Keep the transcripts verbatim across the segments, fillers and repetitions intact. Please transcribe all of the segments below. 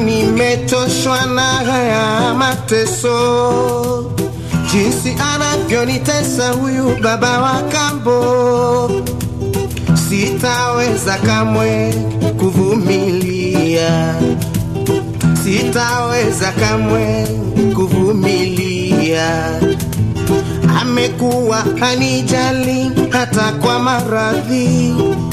nimechoshwa na haya mateso, jinsi anavyonitesa huyu baba wa kambo. Sitaweza kamwe kuvumilia, sitaweza kamwe kuvumilia. Amekuwa hanijali hata kwa maradhi,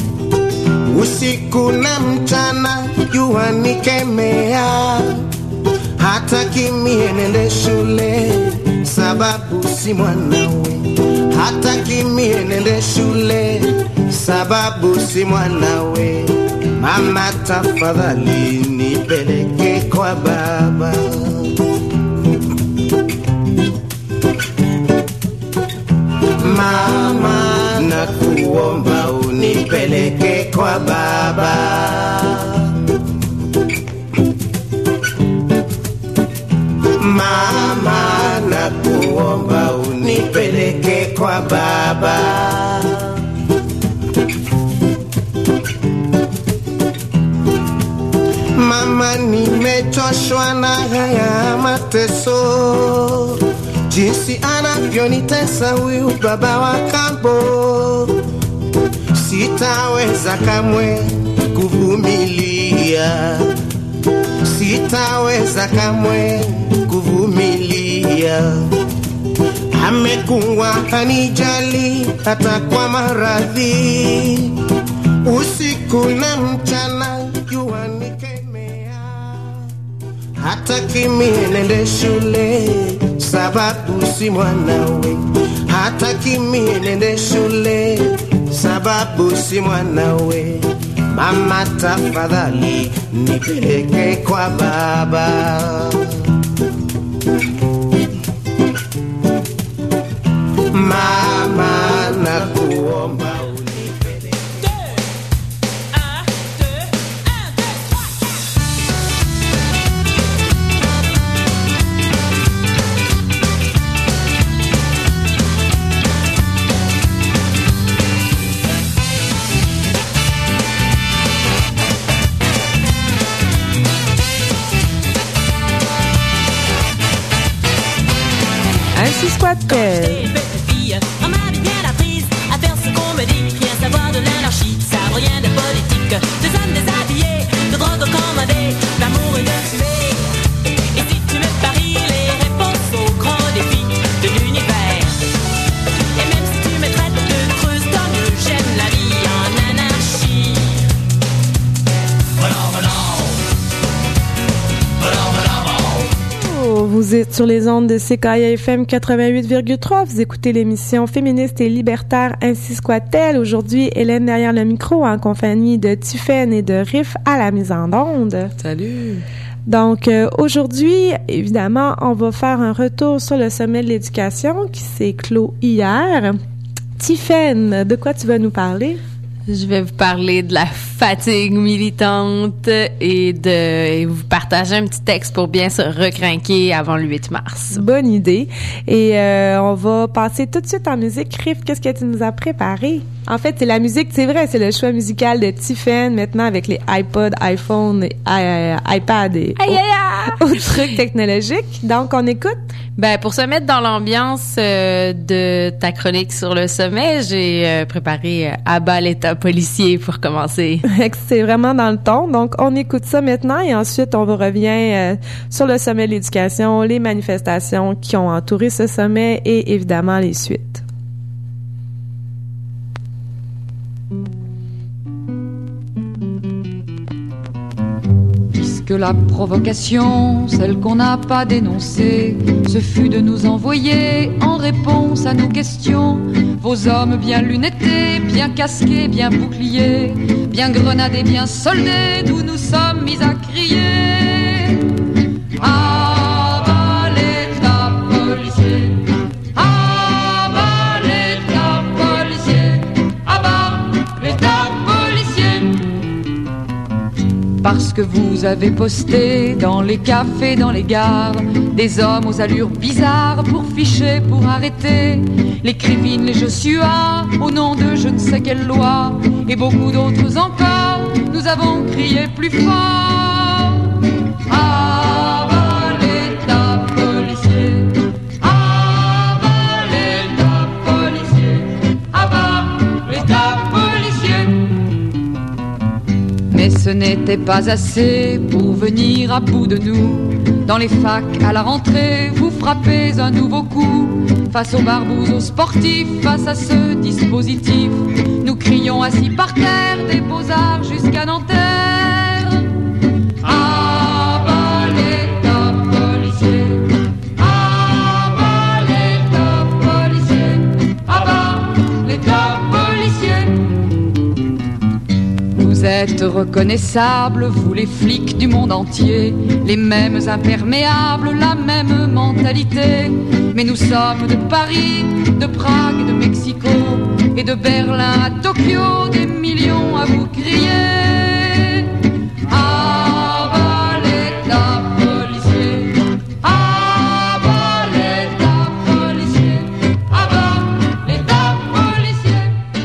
usiku na mchana jua nikemea. Hata kimie nende shule sababu si mwanawe, hata kimie nende shule sababu si mwanawe. Mama tafadhali nipeleke kwa baba, mama nakuomba unipeleke kwa baba. Mama nakuomba unipeleke kwa baba. Mama nimechoshwa na haya mateso, jinsi anavyonitesa huyu baba wa kambo. Sitaweza kamwe kuvumilia, sitaweza kamwe kuvumilia. Amekuwa hanijali hata kwa maradhi, usiku na mchana jua nikemea. Hata kimie nende shule sababu si mwanawe, hata kimie nende shule sababu si mwanawe. Mama tafadhali nipeleke kwa baba. Mama nakuomba Ainsi soit-elle. On m'avait bien apprise à faire ce qu'on me dit, rien savoir de l'anarchie, savoir rien de politique, des hommes déshabillés, de drogue commandée, d'amour et de tuer. Et si tu me paries les réponses aux grands défis de l'univers, et même si tu me traites de creuse comme j'aime la vie en anarchie. Voilà, voilà. Voilà, voilà. Vous êtes sur les ondes de C K I F M quatre-vingt-huit virgule trois. Vous écoutez l'émission féministe et libertaire Ainsi soit-elle. Aujourd'hui, Hélène derrière le micro en compagnie de Tiffaine et de Riff à la mise en onde. Salut! Donc, euh, aujourd'hui, évidemment, on va faire un retour sur le sommet de l'éducation qui s'est clos hier. Tiffaine, de quoi tu vas nous parler? Je vais vous parler de la fatigue militante et de et vous partager un petit texte pour bien se recrinquer avant le huit mars. Bonne idée. Et euh, on va passer tout de suite en musique. Riff, qu'est-ce que tu nous as préparé? En fait, c'est la musique, c'est vrai, c'est le choix musical de Tiffaine maintenant avec les iPod, iPhone, et, euh, iPad et aïe, aïe, aïe. autres trucs technologiques. Donc, on écoute? Ben, pour se mettre dans l'ambiance euh, de ta chronique sur le sommet, j'ai euh, préparé euh, à bas l'État policier pour commencer. C'est vraiment dans le ton. Donc, on écoute ça maintenant et ensuite, on va revient euh, sur le sommet de l'éducation, les manifestations qui ont entouré ce sommet et évidemment les suites. Que la provocation, celle qu'on n'a pas dénoncée, ce fut de nous envoyer en réponse à nos questions vos hommes bien lunettés, bien casqués, bien boucliers, bien grenadés, bien soldés, d'où nous sommes mis à crier. Ah bas l'État policier, ah bas l'État policier, ah bas l'État policier. Parce que vous avez posté dans les cafés, dans les gares, des hommes aux allures bizarres pour ficher, pour arrêter les criminels, les Joshua, au nom de je ne sais quelle loi, et beaucoup d'autres encore, nous avons crié plus fort. Ah, n'est pas assez pour venir à bout de nous. Dans les facs, à la rentrée, vous frappez un nouveau coup. Face aux barbouzes, aux sportifs, face à ce dispositif, nous crions assis par terre des beaux-arts jusqu'à Nanterre. Ah bas l'État policier, ah bas l'État policier, ah bas l'État policier. Vous êtes reconnaissables, vous les flics du monde entier, les mêmes imperméables, la même mentalité. Mais nous sommes de Paris, de Prague, de Mexico et de Berlin à Tokyo, des millions à vous crier. Ah bas l'État policier, ah bas l'État policier, ah bas l'État policier.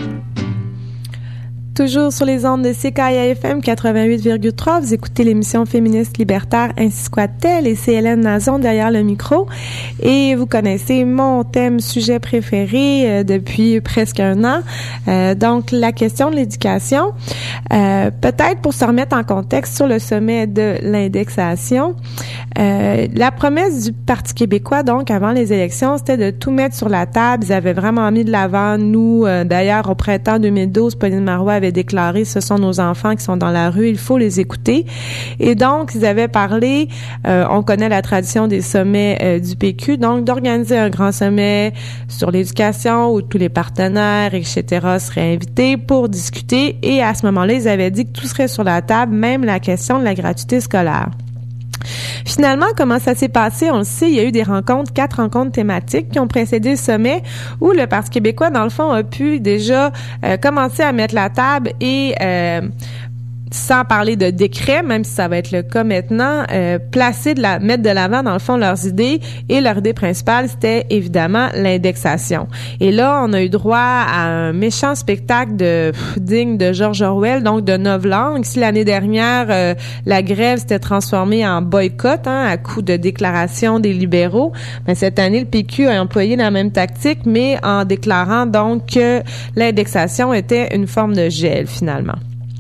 Toujours sur les ondes de C K I A F M quatre-vingt-huit virgule trois, vous écoutez l'émission féministe libertaire Ainsi soit-elle et c'est Hélène Nazon derrière le micro. Et vous connaissez mon thème sujet préféré euh, depuis presque un an, euh, donc la question de l'éducation. Euh, peut-être pour se remettre en contexte sur le sommet de l'indexation, euh, la promesse du Parti québécois, donc avant les élections, c'était de tout mettre sur la table. Ils avaient vraiment mis de l'avant. Nous, euh, d'ailleurs, au printemps deux mille douze, Pauline Marois avait déclaré « Ce sont nos enfants qui sont dans la rue, il faut les écouter ». Et donc, ils avaient parlé, euh, on connaît la tradition des sommets euh, du P Q, donc d'organiser un grand sommet sur l'éducation où tous les partenaires, et cetera seraient invités pour discuter. Et à ce moment-là, ils avaient dit que tout serait sur la table, même la question de la gratuité scolaire. Finalement, comment ça s'est passé? On le sait, il y a eu des rencontres, quatre rencontres thématiques qui ont précédé le sommet où le Parti québécois, dans le fond, a pu déjà euh, commencer à mettre la table et euh, sans parler de décret, même si ça va être le cas maintenant, euh, placer de la, mettre de l'avant, dans le fond, leurs idées. Et leur idée principale, c'était évidemment l'indexation. Et là, on a eu droit à un méchant spectacle de pff, digne de George Orwell, donc de novlangue. Si l'année dernière, euh, la grève s'était transformée en boycott, hein, à coup de déclaration des libéraux, ben, cette année, le P Q a employé la même tactique, mais en déclarant donc que l'indexation était une forme de gel, finalement.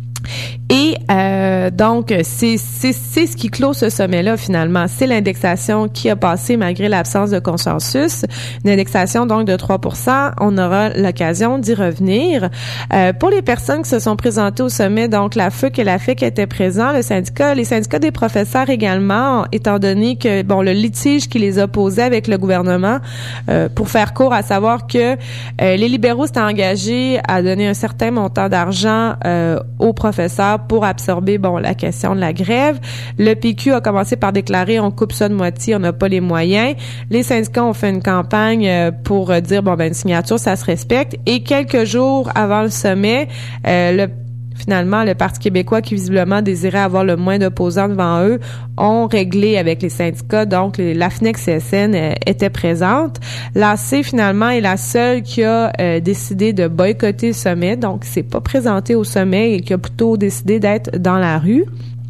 Et euh, donc, c'est, c'est, c'est ce qui clôt ce sommet-là, finalement. C'est l'indexation qui a passé malgré l'absence de consensus. Une indexation, donc, de trois pour cent. On aura l'occasion d'y revenir. Euh, pour les personnes qui se sont présentées au sommet, donc, la F U C et la F I C étaient présents. Le syndicat, les syndicats des professeurs également, étant donné que, bon, le litige qui les opposait avec le gouvernement, euh, pour faire court, à savoir que euh, les libéraux s'étaient engagés à donner un certain montant d'argent euh, aux professeurs pour absorber, bon, la question de la grève. Le P Q a commencé par déclarer on coupe ça de moitié, on n'a pas les moyens. Les syndicats ont fait une campagne pour dire bon ben une signature, ça se respecte. Et quelques jours avant le sommet, euh, le finalement, le Parti québécois, qui visiblement désirait avoir le moins d'opposants devant eux, ont réglé avec les syndicats. Donc, la F N E C C S N euh, était présente. L'A C, finalement, est la seule qui a euh, décidé de boycotter le sommet. Donc, c'est pas présenté au sommet et qui a plutôt décidé d'être dans la rue.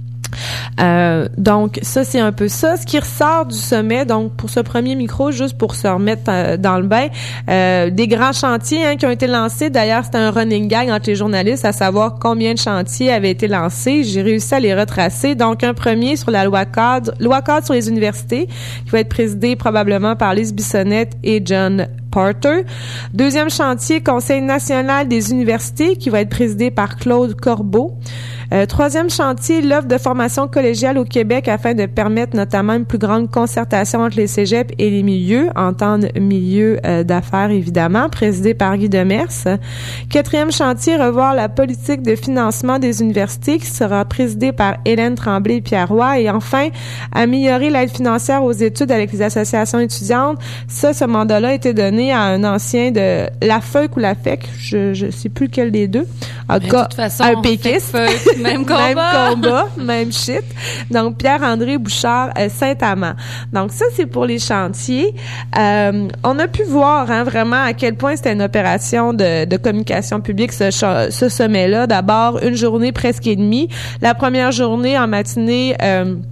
Euh, donc ça c'est un peu ça ce qui ressort du sommet. Donc pour ce premier micro, juste pour se remettre euh, dans le bain, euh, des grands chantiers hein, qui ont été lancés. D'ailleurs c'était un running gag entre les journalistes à savoir combien de chantiers avaient été lancés. J'ai réussi à les retracer. Donc un premier sur la loi cadre, loi cadre sur les universités qui va être présidée probablement par Lise Bissonnette et John Porter. Deuxième chantier, Conseil national des universités qui va être présidé par Claude Corbeau. Euh, troisième chantier, l'offre de formation collégiale au Québec afin de permettre notamment une plus grande concertation entre les cégeps et les milieux, entendre milieu euh, d'affaires évidemment, présidé par Guy Demers. Quatrième chantier, revoir la politique de financement des universités qui sera présidée par Hélène Tremblay et Pierre Roy. Et enfin, améliorer l'aide financière aux études avec les associations étudiantes. Ça, ce mandat-là a été donné à un ancien de la F E C ou la F E C, je je sais plus lequel des deux. En tout cas, un péquiste. Même combat. Même combat, même shit. Donc, Pierre-André Bouchard, euh, Saint-Amand. Donc, ça, c'est pour les chantiers. Euh, on a pu voir hein, vraiment à quel point c'était une opération de, de communication publique, ce, ce sommet-là. D'abord, une journée presque et demie. La première journée, en matinée... Euh,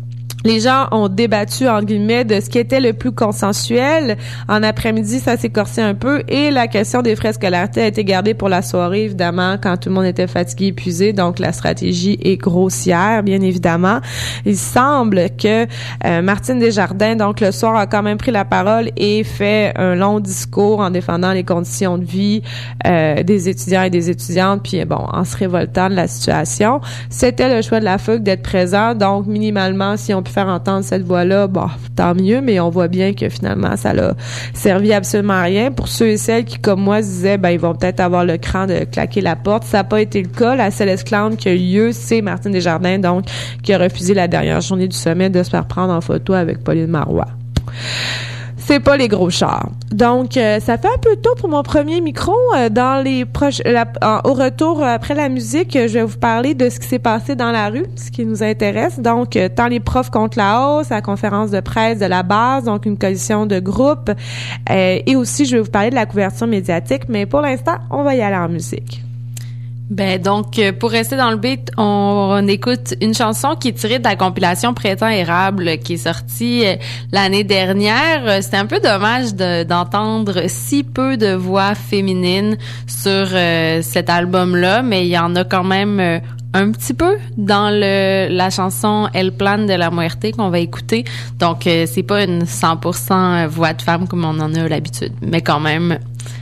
Les gens ont débattu, en guillemets, de ce qui était le plus consensuel. En après-midi, ça s'est corsé un peu et la question des frais de scolarité a été gardée pour la soirée, évidemment, quand tout le monde était fatigué, épuisé. Donc, la stratégie est grossière, bien évidemment. Il semble que euh, Martine Desjardins, donc, le soir, a quand même pris la parole et fait un long discours en défendant les conditions de vie euh, des étudiants et des étudiantes, puis bon, en se révoltant de la situation. C'était le choix de la F U Q d'être présent, donc, minimalement, si on peut faire entendre cette voix-là, bon, tant mieux, mais on voit bien que finalement, ça l'a servi absolument à rien. Pour ceux et celles qui, comme moi, se disaient, ben, ils vont peut-être avoir le cran de claquer la porte. Ça n'a pas été le cas. La seule esclave qui a eu lieu, c'est Martine Desjardins, donc, qui a refusé la dernière journée du sommet de se faire prendre en photo avec Pauline Marois. C'est pas les gros chars. Donc, euh, ça fait un peu tôt pour mon premier micro. Euh, dans les proches, la, en, au retour, euh, après la musique, euh, je vais vous parler de ce qui s'est passé dans la rue, ce qui nous intéresse. Donc, euh, tant les profs contre la hausse, la conférence de presse de la base, donc une coalition de groupes. Euh, et aussi, je vais vous parler de la couverture médiatique. Mais pour l'instant, on va y aller en musique. Ben donc, pour rester dans le beat, on, on écoute une chanson qui est tirée de la compilation Printemps érable qui est sortie l'année dernière. C'était un peu dommage de, d'entendre si peu de voix féminines sur euh, cet album-là, mais il y en a quand même euh, un petit peu dans le la chanson El Plan de la Muerte qu'on va écouter. Donc, euh, c'est pas une cent pour cent voix de femme comme on en a l'habitude, mais quand même...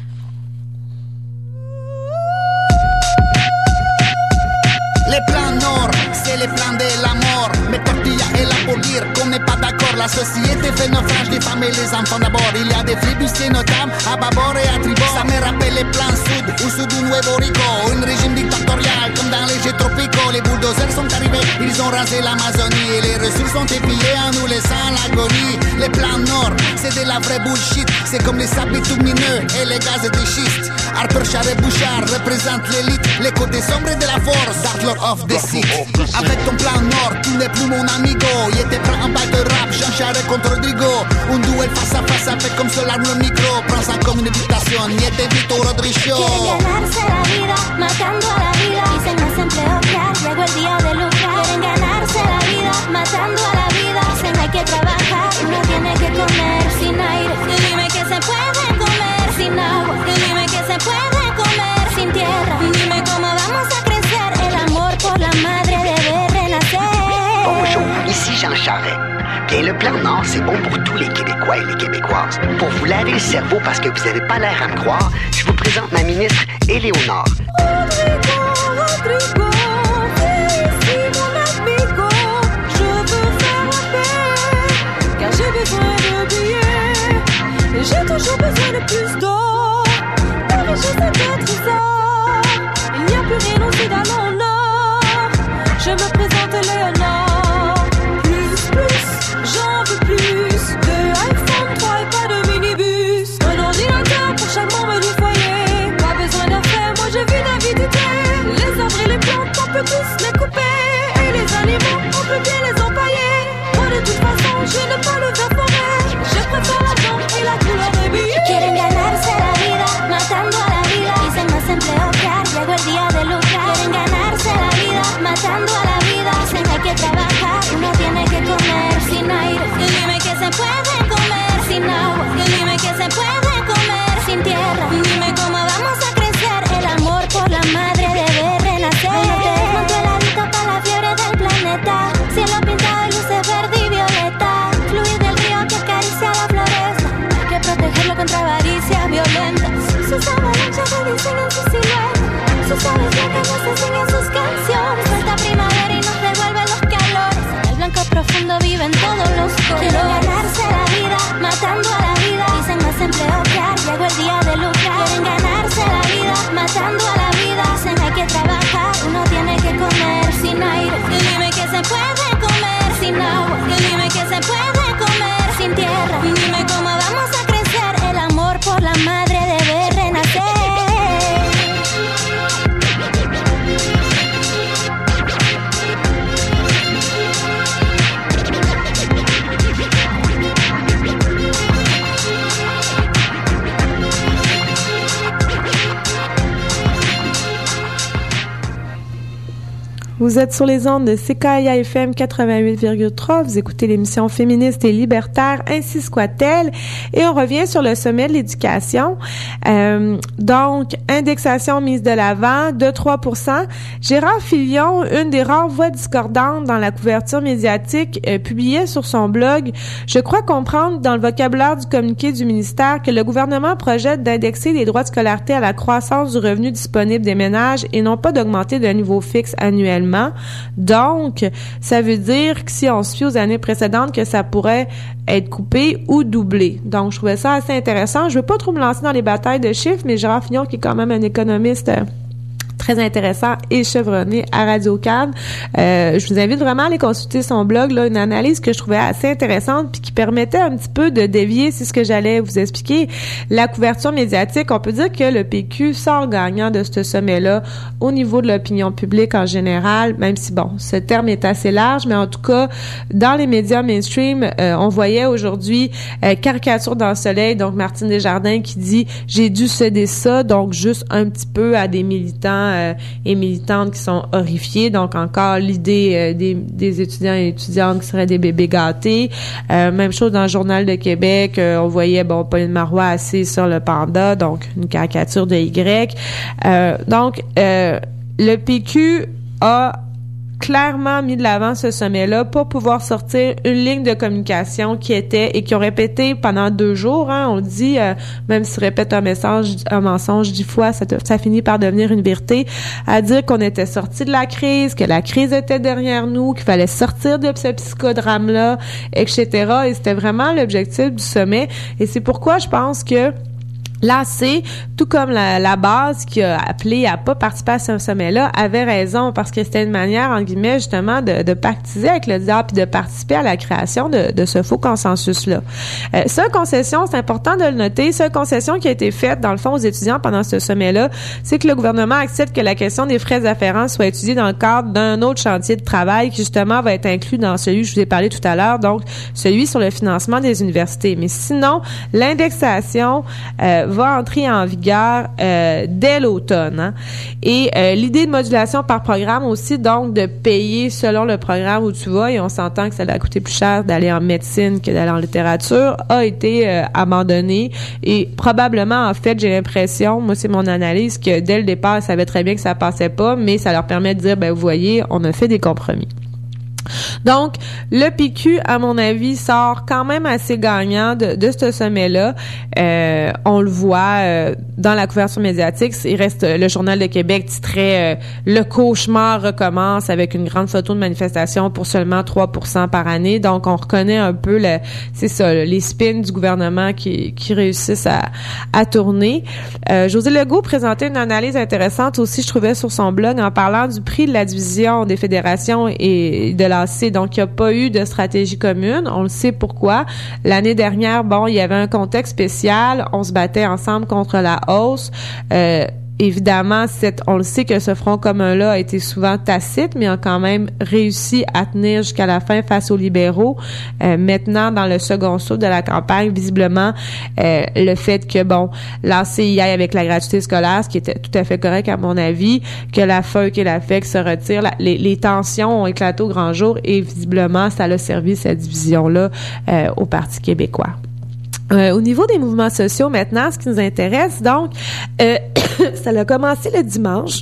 Les plans nord, c'est les plans de la mort. Mais tortilla et la pour dire qu'on n'est pas d'accord. La société fait naufrage des femmes et les enfants d'abord. Il y a des flibustiers notables à bâbord et à tribord. Ça me rappelle les plans sud ou sud du Nuevo Rico. Un régime dictatorial comme dans les jets tropicaux. Les bulldozers sont arrivés, ils ont rasé l'Amazonie. Et les ressources sont épillées en nous laissant l'agonie. Les plans nord, c'est de la vraie bullshit. C'est comme les sables bitumineux et les gaz de schiste. Harper, Char et Bouchard représentent l'élite. Les côtés sombres de la force, Dark Lord of the Sith. Avec ton plan nord, tu n'es plus mon amigo. Il était prêt en bail de rap, Jean Charest contre Rodrigo. Un duel face à face avec comme seul arme le micro. Prends ça comme une invitation, y était Vito Rodrigo. Quieren ganarse la vida, matando a la vida. Dicen más empleo que hay, llegó el día de lucrar. Quieren ganarse la vida, matando a la vida. Dicen hay que trabajar, uno tiene que comer sin aire. Y dime que se puede comer sin agua. Y dime que se puede comer sin tierra. Dime cómo vamos a crecer, el amor por la madre debe renacer. Bonjour, ici Jean Charest. Bien, le plan Nord, c'est bon pour tous les Québécois et les Québécoises. Pour vous laver le cerveau parce que vous n'avez pas l'air à me croire, je vous présente ma ministre Éléonore. Rodrigo, Rodrigo, ici mon amigo. Je veux faire la paix, car j'ai besoin de billets. Et j'ai toujours besoin de plus d'or, pour richer cet trésor. Il n'y a plus rien aussi dans mon nord. Je me présente Éléonore. Plus, plus, j'en veux plus. De iPhone trois et pas de minibus. Un ordinateur pour chaque membre du foyer. Pas besoin d'affaires, moi je vis d'avidité. Les arbres et les plantes, on peut tous les couper. Et les animaux, on peut bien les empailler. Moi de toute façon, je n'ai pas le verre. Je préfère l'argent et la couleur des billets. Quieren ganarse la vida, matando a la vida. Dicen más empleo que hay, llegó el día de lucrar. Quieren ganarse la vida, matando a la vida. Dicen hay que trabajar, uno tiene que comer sin aire. Y dime que se puede comer sin agua. Y dime que se puede comer sin tierra. Dime cómo vamos a crecer, el amor por la madre debe renacer. El norte desmontó el hábito para la fiebre del planeta. Cielo pintado de luces verde y violeta. Fluir del río que acaricia la floresta. Hay que protegerlo contra avaricia violenta. Sus avalanchas rediseñan su silueta. Sus aves blancas nos enseñan sus canciones. Esta primavera y nos devuelve los calores. El blanco profundo vive en todos los colores. Quieren ganarse la vida, matando a la vida. Dicen más empleo que hay, llegó el día de lucrar. Quieren ganarse la vida, matando a la vida. Dicen hay que trabajar, uno tiene que comer sin aire. Y dime que se puede comer sin agua. Y dime que se puede comer sin tierra. Y dime cómo vamos a crecer, el amor por la madre debe renacer. Vous êtes sur les ondes de C K I A F M quatre-vingt-huit virgule trois. Vous écoutez l'émission féministe et libertaire Ainsi soit-elle. Et on revient sur le sommet de l'éducation. Euh, donc, indexation mise de l'avant de trois pour cent. Gérard Filion, une des rares voix discordantes dans la couverture médiatique, euh, publiait sur son blog « Je crois comprendre dans le vocabulaire du communiqué du ministère que le gouvernement projette d'indexer les droits de scolarité à la croissance du revenu disponible des ménages et non pas d'augmenter d'un niveau fixe annuellement. Donc, ça veut dire que si on se fie aux années précédentes, que ça pourrait être coupé ou doublé. Donc, je trouvais ça assez intéressant. Je veux pas trop me lancer dans les batailles de chiffres, mais Gérard Filion, qui est quand même un économiste euh, très intéressant et chevronné à Radio-Can. Euh, je vous invite vraiment à aller consulter son blog, là, une analyse que je trouvais assez intéressante puis qui permettait un petit peu de dévier, c'est ce que j'allais vous expliquer, la couverture médiatique. On peut dire que le P Q sort gagnant de ce sommet-là au niveau de l'opinion publique en général, même si, bon, ce terme est assez large, mais en tout cas, dans les médias mainstream, euh, on voyait aujourd'hui euh, caricature dans le soleil, donc Martine Desjardins qui dit « J'ai dû céder ça », donc juste un petit peu à des militants Euh, et militantes qui sont horrifiées. Donc, encore l'idée euh, des, des étudiants et étudiantes qui seraient des bébés gâtés. Euh, même chose dans le Journal de Québec. Euh, on voyait, bon, Pauline Marois assise sur le panda, donc une caricature de Y. Euh, donc, euh, le P Q a clairement mis de l'avant ce sommet-là pour pouvoir sortir une ligne de communication qui était et qui ont répété pendant deux jours. Hein, on dit, euh, même s'ils répètent un message, un mensonge dix fois, ça, te, ça finit par devenir une vérité, à dire qu'on était sorti de la crise, que la crise était derrière nous, qu'il fallait sortir de ce psychodrame-là, et cetera. Et c'était vraiment l'objectif du sommet. Et c'est pourquoi je pense que l'A C, tout comme la, la base qui a appelé à pas participer à ce sommet-là, avait raison parce que c'était une manière, en guillemets, justement, de, de pactiser avec le diable puis de participer à la création de, de ce faux consensus-là. Euh, seule concession, c'est important de le noter, seule concession qui a été faite, dans le fond, aux étudiants pendant ce sommet-là, c'est que le gouvernement accepte que la question des frais afférents soit étudiée dans le cadre d'un autre chantier de travail qui, justement, va être inclus dans celui que je vous ai parlé tout à l'heure, donc celui sur le financement des universités. Mais sinon, l'indexation euh, va entrer en vigueur euh, dès l'automne. Hein. Et euh, l'idée de modulation par programme aussi, donc de payer selon le programme où tu vas, et on s'entend que ça va coûter plus cher d'aller en médecine que d'aller en littérature, a été euh, abandonnée. Et probablement, en fait, j'ai l'impression, moi c'est mon analyse, que dès le départ, ils savaient très bien que ça passait pas, mais ça leur permet de dire, ben vous voyez, on a fait des compromis. Donc, le P Q, à mon avis, sort quand même assez gagnant de, de ce sommet-là. Euh, on le voit euh, dans la couverture médiatique. Il reste le Journal de Québec titrait euh, « Le cauchemar recommence » avec une grande photo de manifestation pour seulement trois pour cent par année. Donc, on reconnaît un peu le, c'est ça, les spins du gouvernement qui, qui réussissent à, à tourner. Euh, José Legault présentait une analyse intéressante aussi, je trouvais, sur son blog en parlant du prix de la division des fédérations et de la Donc, il n'y a pas eu de stratégie commune. On le sait pourquoi. L'année dernière, bon, il y avait un contexte spécial. On se battait ensemble contre la hausse. Euh, Évidemment, cette, on le sait que ce front commun-là a été souvent tacite, mais a quand même réussi à tenir jusqu'à la fin face aux libéraux. Euh, maintenant, dans le second saut de la campagne, visiblement, euh, le fait que, bon, l'A C I aille avec la gratuité scolaire, ce qui était tout à fait correct à mon avis, que la F E C et la F E C se retirent, la, les, les tensions ont éclaté au grand jour et visiblement, ça a servi cette division-là euh, au Parti québécois. Euh, au niveau des mouvements sociaux, maintenant, ce qui nous intéresse, donc, euh, ça a commencé le dimanche.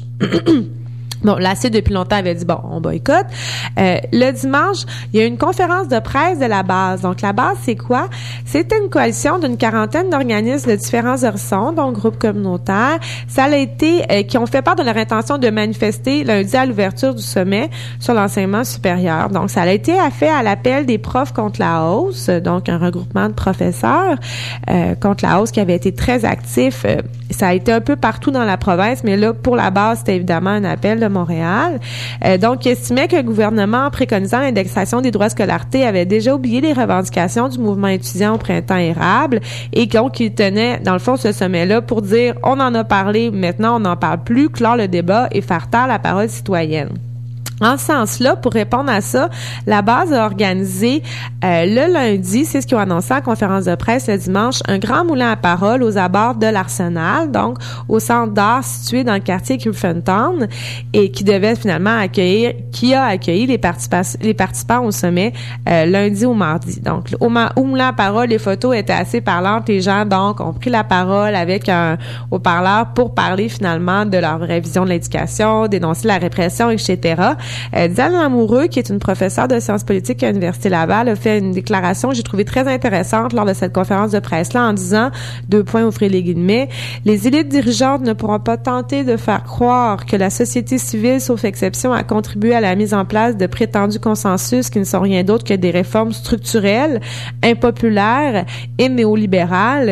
Bon, l'A C depuis longtemps avait dit, bon, on boycotte. Euh, le dimanche, il y a eu une conférence de presse de la base. Donc, la base, c'est quoi? C'était une coalition d'une quarantaine d'organismes de différents horizons, donc groupes communautaires. Ça a été, euh, qui ont fait part de leur intention de manifester lundi à l'ouverture du sommet sur l'enseignement supérieur. Donc, ça a été fait à l'appel des profs contre la hausse, donc un regroupement de professeurs euh, contre la hausse qui avait été très actif. Euh, ça a été un peu partout dans la province, mais là, pour la base, c'était évidemment un appel de Montréal. Euh, donc, il estimait que le gouvernement, en préconisant l'indexation des droits de scolarité, avait déjà oublié les revendications du mouvement étudiant au printemps érable et donc, il tenait, dans le fond, ce sommet-là pour dire, on en a parlé, maintenant, on n'en parle plus, clore le débat et faire taire la parole citoyenne. En ce sens-là, pour répondre à ça, la base a organisé euh, le lundi, c'est ce qu'ils ont annoncé en conférence de presse le dimanche, un grand moulin à parole aux abords de l'Arsenal, donc au centre d'art situé dans le quartier Griffintown, et qui devait finalement accueillir, qui a accueilli les participants, les participants au sommet euh, lundi ou mardi. Donc, au, ma, au moulin à parole, les photos étaient assez parlantes. Les gens, donc, ont pris la parole avec un haut-parleur pour parler finalement de leur vraie vision de l'éducation, dénoncer la répression, et cetera. Euh, Diane Lamoureux, qui est une professeure de sciences politiques à l'Université Laval, a fait une déclaration que j'ai trouvée très intéressante lors de cette conférence de presse-là en disant, deux points, ouvrez les guillemets, « Les élites dirigeantes ne pourront pas tenter de faire croire que la société civile, sauf exception, a contribué à la mise en place de prétendus consensus qui ne sont rien d'autre que des réformes structurelles, impopulaires et néolibérales. »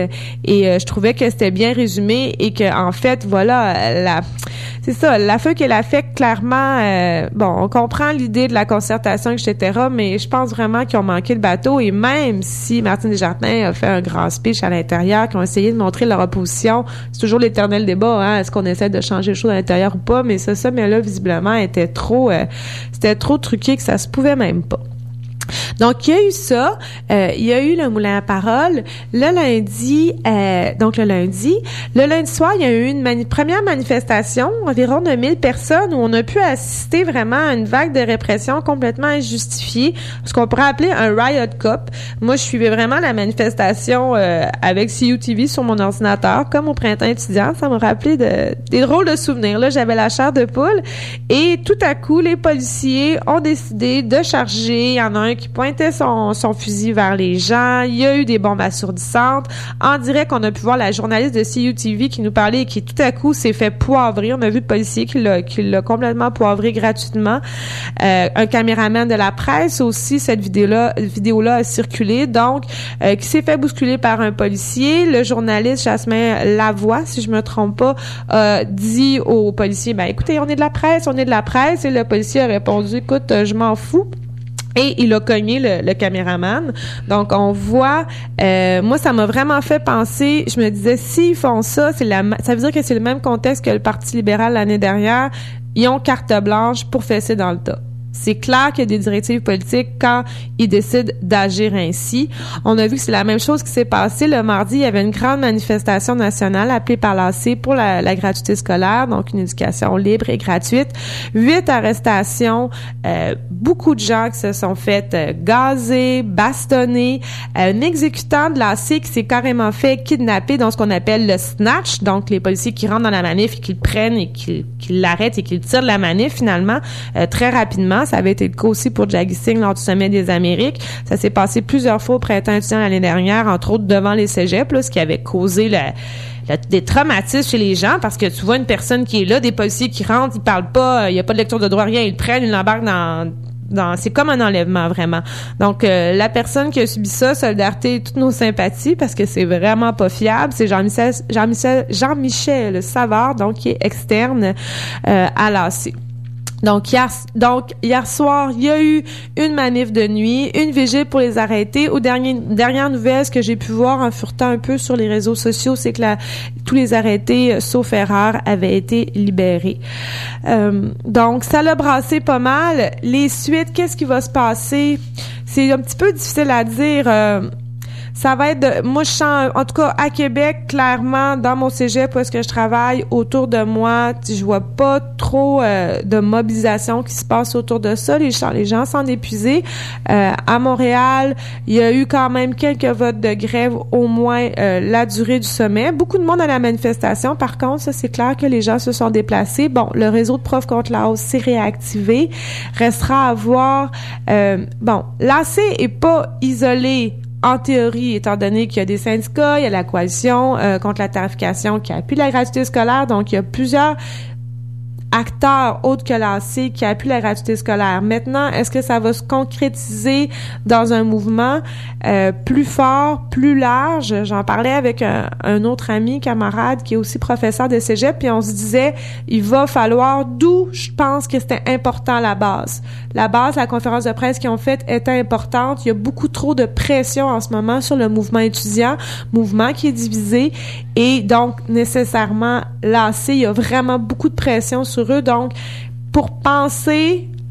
Et euh, je trouvais que c'était bien résumé et que, en fait, voilà, la, c'est ça, la feuille qu'elle a fait, clairement, euh, bon, on comprend l'idée de la concertation, et cetera, mais je pense vraiment qu'ils ont manqué le bateau, et même si Martine Desjardins a fait un grand speech à l'intérieur, qui ont essayé de montrer leur opposition, c'est toujours l'éternel débat, hein, est-ce qu'on essaie de changer les choses à l'intérieur ou pas, mais ça, ça, mais là, visiblement, était trop, euh, c'était trop truqué que ça se pouvait même pas. Donc, il y a eu ça. Euh, il y a eu le moulin à parole. Le lundi, euh, donc le lundi, le lundi soir, il y a eu une mani- première manifestation, environ de mille personnes, où on a pu assister vraiment à une vague de répression complètement injustifiée, ce qu'on pourrait appeler un riot cop. Moi, je suivais vraiment la manifestation euh, avec C U T V sur mon ordinateur, comme au printemps étudiant. Ça m'a rappelé de, des drôles de souvenirs. Là, j'avais la chair de poule. Et tout à coup, les policiers ont décidé de charger. Il y en a un qui pointait son, son fusil vers les gens. Il y a eu des bombes assourdissantes. En direct, on a pu voir la journaliste de C U T V qui nous parlait et qui tout à coup s'est fait poivrer. On a vu le policier qui l'a, qui l'a complètement poivré gratuitement. Euh, un caméraman de la presse aussi, cette vidéo-là, vidéo-là a circulé, donc, euh, qui s'est fait bousculer par un policier. Le journaliste Jasmin Lavoie, si je me trompe pas, a dit au policier, ben écoutez, on est de la presse, on est de la presse. Et le policier a répondu, écoute, je m'en fous. Et il a cogné le, le caméraman. Donc, on voit... Euh, moi, ça m'a vraiment fait penser... Je me disais, s'ils font ça, c'est la, ça veut dire que c'est le même contexte que le Parti libéral l'année dernière. Ils ont carte blanche pour fesser dans le tas. C'est clair qu'il y a des directives politiques quand ils décident d'agir ainsi. On a vu que c'est la même chose qui s'est passé. Le mardi, il y avait une grande manifestation nationale appelée par l'A C pour la, la gratuité scolaire, donc une éducation libre et gratuite. Huit arrestations, euh, beaucoup de gens qui se sont fait euh, gazer, bastonner. Euh, un exécutant de l'A C qui s'est carrément fait kidnapper dans ce qu'on appelle le snatch, donc les policiers qui rentrent dans la manif et qui le prennent et qui, qui l'arrêtent et qui le tirent de la manif finalement, euh, très rapidement. Ça avait été le cas aussi pour Jaggi Singh lors du sommet des Amériques. Ça s'est passé plusieurs fois au printemps étudiant l'année dernière, entre autres devant les cégeps, là, ce qui avait causé le, le, des traumatismes chez les gens, parce que tu vois une personne qui est là, des policiers qui rentrent, ils parlent pas, il y a pas de lecture de droit, rien, ils le prennent, ils l'embarquent dans... Dans, c'est comme un enlèvement, vraiment. Donc, euh, la personne qui a subi ça, solidarité, toutes nos sympathies, parce que c'est vraiment pas fiable, c'est Jean-Michel, Jean-Michel, Jean-Michel Savard, donc, qui est externe euh, à l'A C. Donc hier, donc hier soir, il y a eu une manif de nuit, une vigile pour les arrêter. Aux dernières dernières nouvelles, ce que j'ai pu voir en furetant un peu sur les réseaux sociaux, c'est que la, tous les arrêtés, sauf erreur, avaient été libérés. Euh, donc ça l'a brassé pas mal. Les suites, qu'est-ce qui va se passer? C'est un petit peu difficile à dire. Euh, Ça va être de, moi je sens, en tout cas à Québec, clairement, dans mon cégep où est-ce que je travaille, autour de moi, je vois pas trop euh, de mobilisation qui se passe autour de ça. Les gens, les gens sont épuisés. Euh, à Montréal, il y a eu quand même quelques votes de grève, au moins euh, la durée du sommet. Beaucoup de monde à la manifestation. Par contre, ça c'est clair que les gens se sont déplacés. Bon, le réseau de profs contre la hausse s'est réactivé. Restera à voir. Euh, bon, l'A C est pas isolé. En théorie, étant donné qu'il y a des syndicats, il y a la coalition euh, contre la tarification qui appuie la gratuité scolaire, donc il y a plusieurs acteurs autres que l'A C qui appuient la gratuité scolaire. Maintenant, est-ce que ça va se concrétiser dans un mouvement euh, plus fort, plus large? J'en parlais avec un, un autre ami, camarade, qui est aussi professeur de cégep, puis on se disait, il va falloir, d'où je pense que c'était important la base. La base, la conférence de presse qu'ils ont faite était importante. Il y a beaucoup trop de pression en ce moment sur le mouvement étudiant, mouvement qui est divisé, et donc, nécessairement, l'A C, il y a vraiment beaucoup de pression sur eux. Donc, pour penser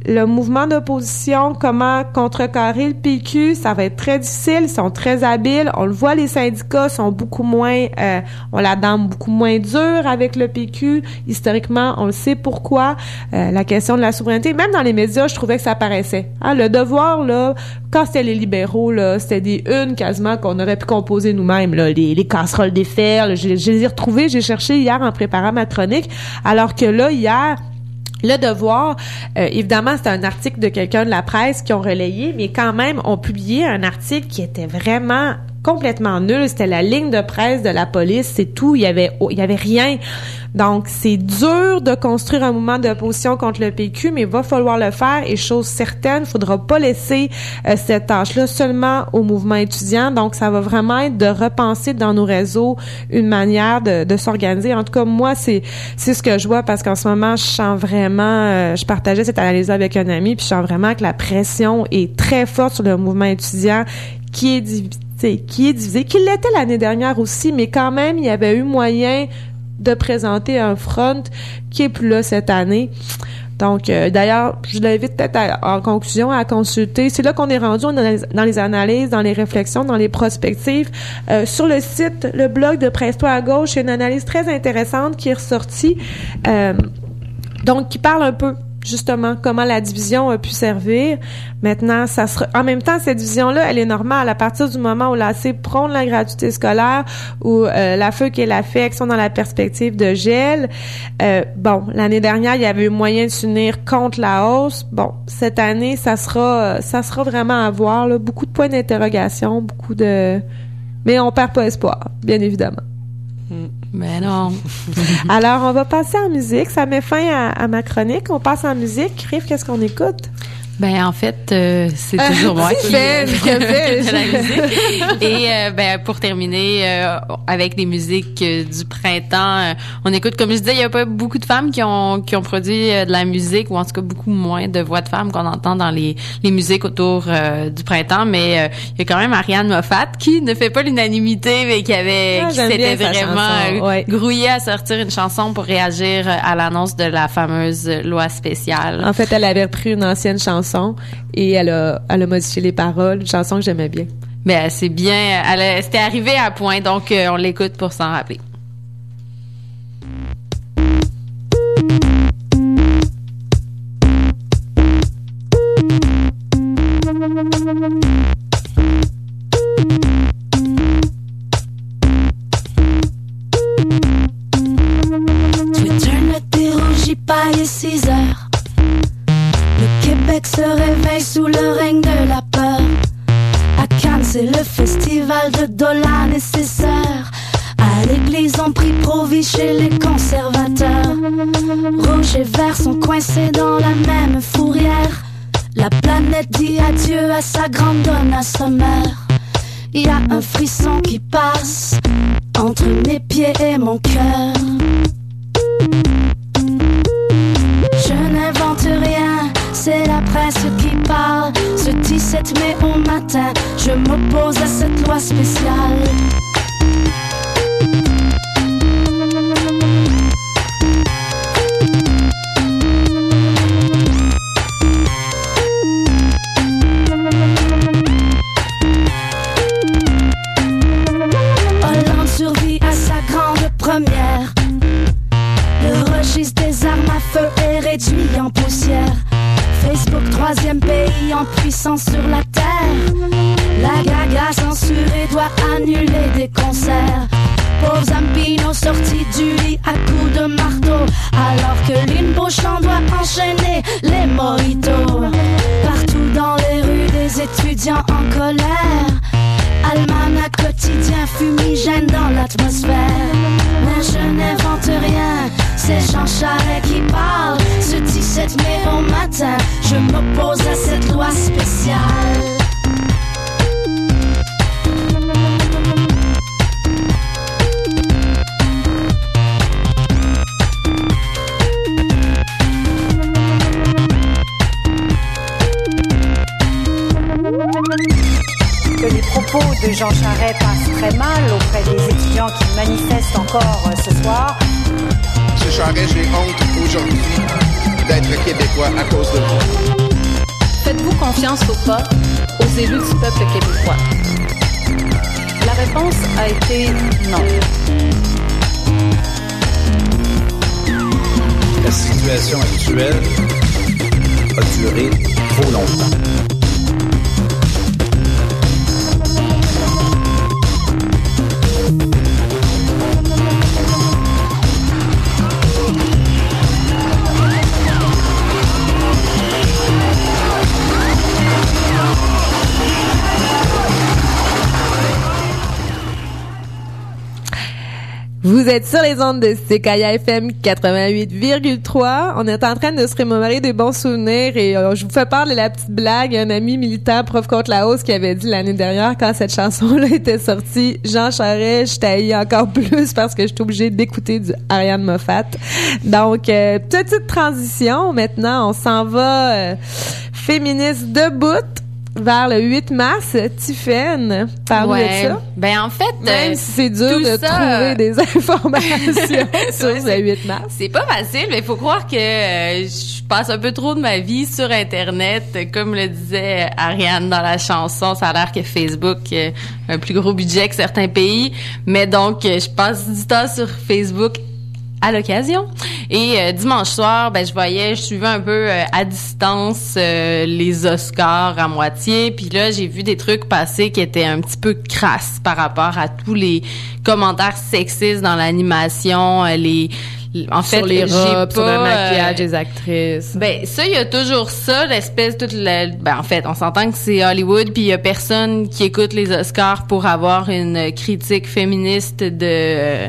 le mouvement d'opposition, comment contrecarrer le P Q, ça va être très difficile. Ils sont très habiles. On le voit, les syndicats sont beaucoup moins, euh, on la dame beaucoup moins dure avec le P Q. Historiquement, on le sait pourquoi. Euh, la question de la souveraineté, même dans les médias, je trouvais que ça apparaissait. Hein, le Devoir, là, quand c'était les libéraux, là, c'était des unes quasiment qu'on aurait pu composer nous-mêmes, là, les, les casseroles des fers. Là, je, je les ai retrouvées, j'ai cherché hier en préparant ma chronique, alors que là, hier, Le Devoir, euh, évidemment, c'était un article de quelqu'un de la presse qui ont relayé, mais quand même, ont publié un article qui était vraiment complètement nul. C'était la ligne de presse de la police, c'est tout. Il y avait, il y avait rien. Donc, c'est dur de construire un mouvement d'opposition contre le P Q, mais il va falloir le faire. Et chose certaine, il faudra pas laisser euh, cette tâche-là seulement au mouvement étudiant. Donc, ça va vraiment être de repenser dans nos réseaux une manière de, de s'organiser. En tout cas, moi, c'est c'est ce que je vois, parce qu'en ce moment, je sens vraiment, euh, je partageais cette analyse avec un ami, puis je sens vraiment que la pression est très forte sur le mouvement étudiant, qui est divisé, qui est divisé, qui l'était l'année dernière aussi, mais quand même, il y avait eu moyen de présenter un front qui est plus là cette année. Donc, euh, d'ailleurs, je l'invite peut-être à, en conclusion à consulter. C'est là qu'on est rendu dans les, dans les analyses, dans les réflexions, dans les prospectives. Euh, sur le site, le blog de Presse-toi à gauche, il y a une analyse très intéressante qui est ressortie, euh, donc qui parle un peu justement comment la division a pu servir. Maintenant, ça sera, en même temps, cette division-là, elle est normale à partir du moment où l'A C prône la gratuité scolaire, où euh, la F E C et la F E C sont dans la perspective de gel. Euh, bon, l'année dernière, il y avait eu moyen de s'unir contre la hausse. Bon, cette année, ça sera, ça sera vraiment à voir, là. Beaucoup de points d'interrogation, beaucoup de, mais on perd pas espoir, bien évidemment. Mais non. Alors, on va passer en musique. Ça met fin à, à ma chronique. On passe en musique. Riff, qu'est-ce qu'on écoute? Ben en fait, euh, c'est toujours moi qui fais de la musique. Et euh, ben pour terminer euh, avec les musiques euh, du printemps, euh, on écoute, comme je disais, il y a pas beaucoup de femmes qui ont qui ont produit euh, de la musique, ou en tout cas beaucoup moins de voix de femmes qu'on entend dans les les musiques autour euh, du printemps. Mais euh, il y a quand même Ariane Moffat qui ne fait pas l'unanimité, mais qui avait ah, qui s'était vraiment chanson, ouais. grouillée à sortir une chanson pour réagir à l'annonce de la fameuse loi spéciale. En fait, elle avait repris une ancienne chanson et elle a, elle a modifié les paroles, une chanson que j'aimais bien. Ben c'est bien, elle a, c'était arrivé à point, donc euh, on l'écoute pour s'en rappeler. Twitter n'était rougi pas les six heures. Le Québec se réveille sous le règne de la peur. À Cannes, c'est le festival de Dolan et ses sœurs. À l'église, on prie pro-vie chez les conservateurs. Rouge et vert sont coincés dans la même fourrière. La planète dit adieu à sa grande Donna Summer. Il y a un frisson qui passe entre mes pieds et mon cœur. Je n'invente rien, c'est la presse qui parle. Ce dix-sept mai au matin, je m'oppose à cette loi spéciale. Hollande survit à sa grande première. Le registre des armes à feu est réduit en poussière. Facebook, troisième pays en puissance sur la terre. La gaga censurée doit annuler des concerts. Pauvres Zampino sortis du lit à coups de marteau, alors que Lynn Beauchamp doit enchaîner les mojitos. Partout dans les rues, des étudiants en colère. Almanach quotidien fumigène dans l'atmosphère. Mais je n'invente rien, c'est Jean Charest qui parle. Ce dix-sept mai au matin, je m'oppose à cette loi spéciale. Que les propos de Jean Charest passent très mal auprès des étudiants qui manifestent encore ce soir. Monsieur Charest, j'ai honte aujourd'hui d'être québécois à cause de vous. Faites-vous confiance ou pas aux élus du peuple québécois? La réponse a été non. La situation actuelle a duré trop longtemps. Vous êtes sur les ondes de C K I A F M quatre-vingt-huit virgule trois. On est en train de se remémorer des bons souvenirs et euh, je vous fais part de la petite blague. Un ami militaire, prof contre la hausse, qui avait dit l'année dernière, quand cette chanson-là était sortie, Jean Charest, je t'haïs encore plus parce que je suis obligée d'écouter du Ariane Moffat. Donc, euh, petite transition. Maintenant, on s'en va euh, féministe debout vers le huit mars. Tiffen, parle ouais. de ça. Ben en fait, même euh, si c'est dur de ça, trouver des informations sur ouais, le huit mars. C'est pas facile, mais il faut croire que euh, je passe un peu trop de ma vie sur Internet. Comme le disait Ariane dans la chanson, ça a l'air que Facebook euh, a un plus gros budget que certains pays. Mais donc, euh, je passe du temps sur Facebook à l'occasion. Et euh, dimanche soir, ben je voyais, je suivais un peu euh, à distance euh, les Oscars à moitié. Puis là, j'ai vu des trucs passer qui étaient un petit peu crasses par rapport à tous les commentaires sexistes dans l'animation, euh, les en fait, sur les j'ai robes, pas, sur le maquillage euh, des actrices. Ben ça, il y a toujours ça, l'espèce toute la, ben en fait, on s'entend que c'est Hollywood, puis il y a personne qui écoute les Oscars pour avoir une critique féministe de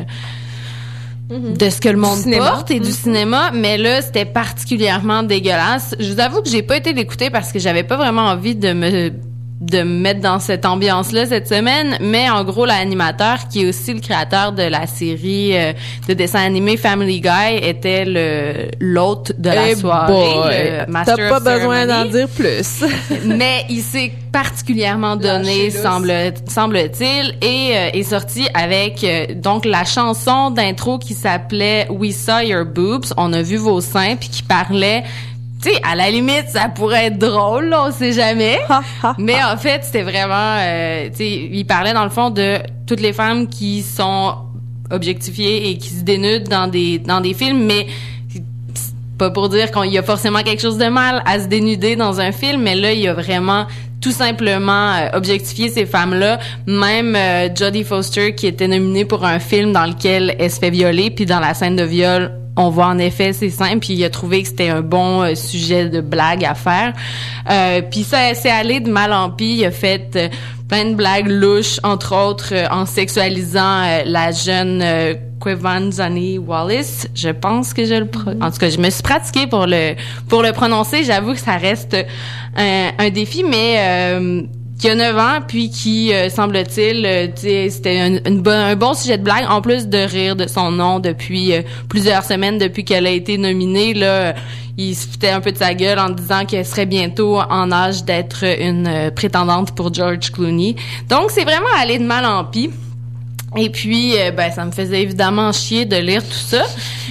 de ce que le monde porte et du mm-hmm. cinéma, mais là, c'était particulièrement dégueulasse. Je vous avoue que j'ai pas été l'écouter parce que j'avais pas vraiment envie de me de me mettre dans cette ambiance-là cette semaine, mais en gros, l'animateur, qui est aussi le créateur de la série euh, de dessins animés Family Guy, était le l'hôte de la hey soirée, boy. le Master T'as pas of besoin Ceremony. d'en dire plus. Mais il s'est particulièrement donné, semble, semble-t-il, et euh, est sorti avec euh, donc la chanson d'intro qui s'appelait We Saw Your Boobs, on a vu vos seins, puis qui parlait, tu sais, à la limite, ça pourrait être drôle, là, on sait jamais. Mais en fait, c'était vraiment, euh, tu sais, il parlait dans le fond de toutes les femmes qui sont objectifiées et qui se dénudent dans des dans des films, mais pas pour dire qu'il y a forcément quelque chose de mal à se dénuder dans un film, mais là, il y a vraiment tout simplement euh, objectifié ces femmes-là. Même euh, Jodie Foster, qui était nominée pour un film dans lequel elle se fait violer, puis dans la scène de viol, on voit en effet ses seins, puis il a trouvé que c'était un bon euh, sujet de blague à faire. Euh, puis ça s'est allé de mal en pis. Il a fait euh, plein de blagues louches, entre autres euh, en sexualisant euh, la jeune euh, Quivanzani Wallace. Je pense que je le pro- en tout cas, je me suis pratiquée pour le pour le prononcer. J'avoue que ça reste un, un défi, mais euh, qui a neuf ans, puis qui, euh, semble-t-il, euh, c'était un, une bon, un bon sujet de blague, en plus de rire de son nom depuis euh, plusieurs semaines, depuis qu'elle a été nominée. Là, il se foutait un peu de sa gueule en disant qu'elle serait bientôt en âge d'être une euh, prétendante pour George Clooney. Donc, c'est vraiment allé de mal en pis. Et puis, euh, ben, ça me faisait évidemment chier de lire tout ça.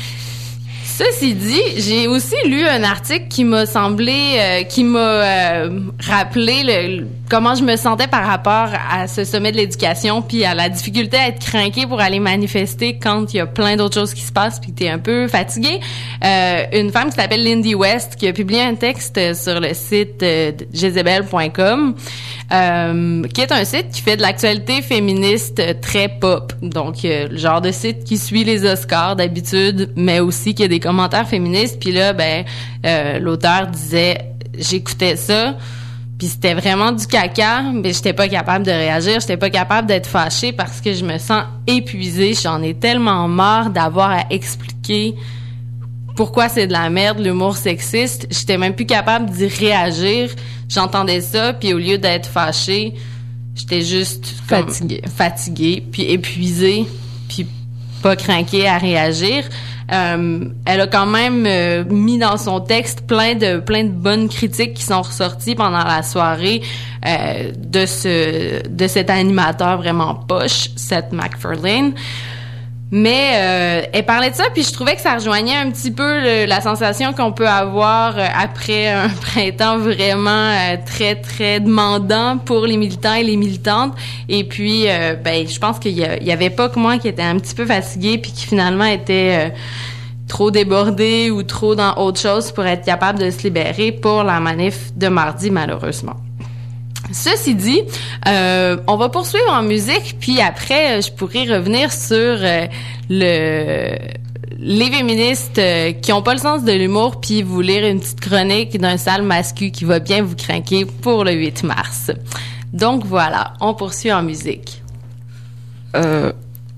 Ceci dit, j'ai aussi lu un article qui m'a semblé, euh, qui m'a euh, rappelé le, le, comment je me sentais par rapport à ce sommet de l'éducation, puis à la difficulté à être crinqué pour aller manifester quand il y a plein d'autres choses qui se passent, puis t'es un peu fatigué. Euh, une femme qui s'appelle Lindy West, qui a publié un texte sur le site euh, jezebel point com, euh, qui est un site qui fait de l'actualité féministe très pop. Donc, euh, le genre de site qui suit les Oscars d'habitude, mais aussi qui a des commentaires féministes. Puis là, ben, euh, l'auteur disait, j'écoutais ça, puis c'était vraiment du caca, mais j'étais pas capable de réagir, j'étais pas capable d'être fâchée parce que je me sens épuisée. J'en ai tellement marre d'avoir à expliquer pourquoi c'est de la merde, l'humour sexiste. J'étais même plus capable d'y réagir. J'entendais ça, puis au lieu d'être fâchée, j'étais juste fatiguée, fatiguée, puis épuisée, puis pas craquée à réagir. Euh, elle a quand même euh, mis dans son texte plein de plein de bonnes critiques qui sont ressorties pendant la soirée euh, de ce de cet animateur vraiment poche, Seth MacFarlane. Mais euh, elle parlait de ça, puis je trouvais que ça rejoignait un petit peu le, la sensation qu'on peut avoir euh, après un printemps vraiment euh, très, très demandant pour les militants et les militantes. Et puis, euh, ben, je pense qu'il y, a, il y avait pas que moi qui était un petit peu fatiguée, puis qui finalement était... Euh, trop débordé ou trop dans autre chose pour être capable de se libérer pour la manif de mardi, malheureusement. Ceci dit, euh, on va poursuivre en musique, puis après, je pourrais revenir sur euh, le les féministes euh, qui ont pas le sens de l'humour, puis vous lire une petite chronique d'un sale mascu qui va bien vous craquer pour le huit mars. Donc voilà, on poursuit en musique. Euh...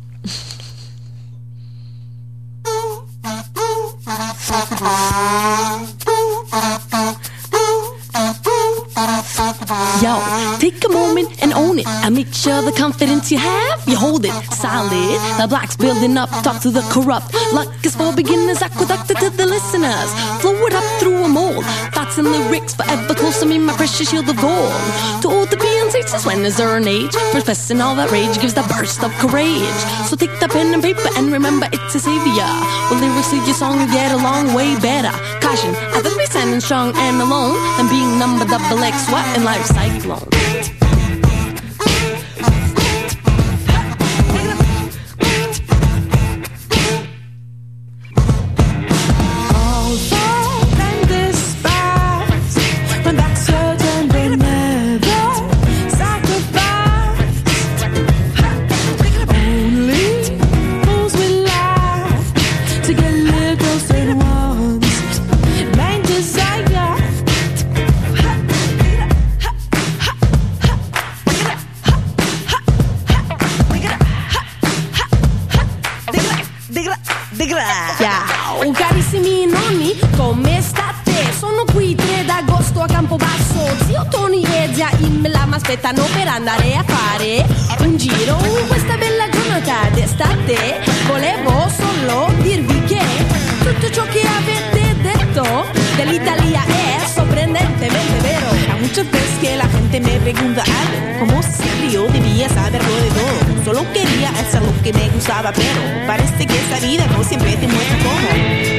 Yo, take a moment and own it. I make sure the confidence you have, you hold it solid. The black's building up, talk to the corrupt. Luck is for beginners, aqueduct to the listeners. Flow it up through a mold. Thoughts and lyrics forever close to me, my precious shield of gold. To all the Beyonce's when there's an age, professing all that rage gives the burst of courage. So take the pen and paper and remember it's a savior. With lyrics to your song, you get a long way better. Caution, I think we standing strong and alone than being number double X what in life cyclone. Ciao carissimi nonni, come state? Sono qui tre d'agosto a Campobasso. Zio Tony e zia Imla m'aspettano per andare a fare un giro in questa bella giornata d'estate. Volevo solo dirvi che tutto ciò che avete detto dell'Italia è sorprendentemente vero. Hay muchas veces que la gente me pregunta algo, como si yo debía saberlo de todo. Solo quería hacer lo que me gustaba, pero parece que esta vida no siempre te muestra cómo.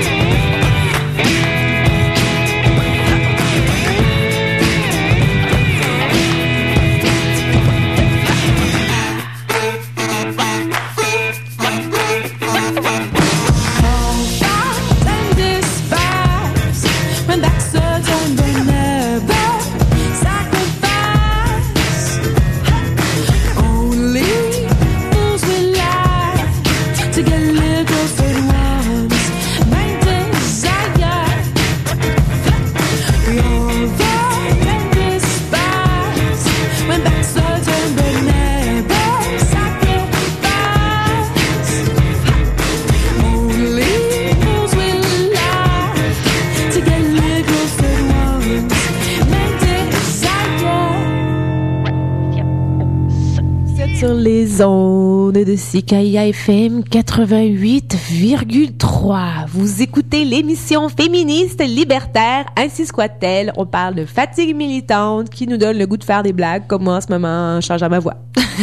Les ondes de C K I A F M quatre-vingt-huit virgule trois. Vous écoutez l'émission féministe libertaire, ainsi soit-elle. On parle de fatigue militante qui nous donne le goût de faire des blagues, comme moi en ce moment en changeant ma voix.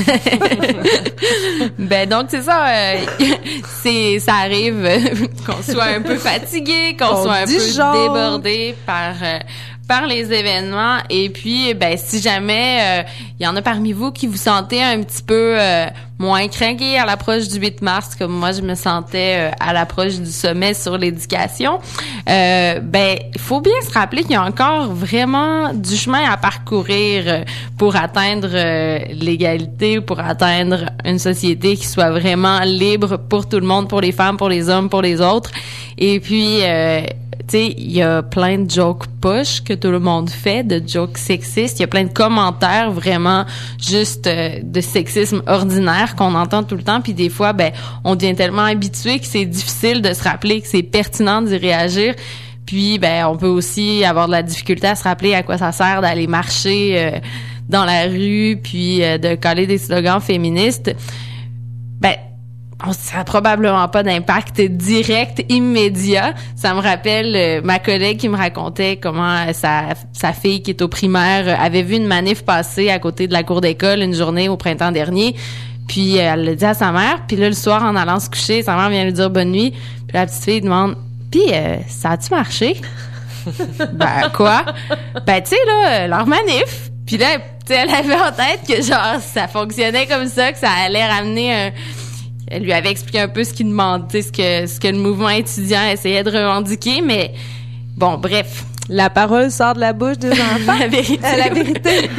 Ben donc c'est ça, euh, c'est ça arrive euh, qu'on soit un peu fatigué, qu'on on soit un peu genre... débordé par euh, par les événements. Et puis ben si jamais il euh, y en a parmi vous qui vous sentez un petit peu euh, moins craqué à l'approche du huit mars, comme moi je me sentais euh, à l'approche du sommet sur l'éducation, euh, ben il faut bien se rappeler qu'il y a encore vraiment du chemin à parcourir euh, pour atteindre euh, l'égalité, pour atteindre une société qui soit vraiment libre pour tout le monde, pour les femmes, pour les hommes, pour les autres. Et puis euh, tu sais, il y a plein de jokes poches que tout le monde fait, de jokes sexistes. Il y a plein de commentaires vraiment juste euh, de sexisme ordinaire qu'on entend tout le temps. Puis des fois, ben, on devient tellement habitué que c'est difficile de se rappeler que c'est pertinent d'y réagir. Puis, ben, on peut aussi avoir de la difficulté à se rappeler à quoi ça sert d'aller marcher euh, dans la rue, puis euh, de coller des slogans féministes. Ben, ça n'a probablement pas d'impact direct, immédiat. Ça me rappelle euh, ma collègue qui me racontait comment sa, sa fille qui est au primaire euh, avait vu une manif passer à côté de la cour d'école une journée au printemps dernier. Puis elle le dit à sa mère. Puis là, le soir, en allant se coucher, sa mère vient lui dire bonne nuit. Puis la petite fille demande « Puis, euh, ça a-tu marché? » Ben, quoi? Ben, tu sais, là, leur manif. Puis là, tu sais, elle avait en tête que, genre, ça fonctionnait comme ça, que ça allait ramener un... Elle lui avait expliqué un peu ce qu'il demandait, ce que, ce que le mouvement étudiant essayait de revendiquer, mais bon, bref. La parole sort de la bouche des enfants. La vérité. Euh, la vérité.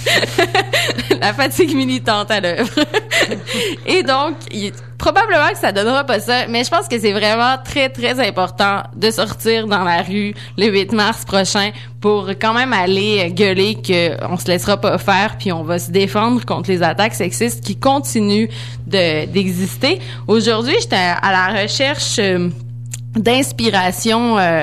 La fatigue militante à l'œuvre. Et donc, il, probablement que ça donnera pas ça, mais je pense que c'est vraiment très, très important de sortir dans la rue le huit mars prochain pour quand même aller gueuler qu'on se laissera pas faire puis on va se défendre contre les attaques sexistes qui continuent de, d'exister. Aujourd'hui, j'étais à la recherche euh, d'inspiration euh,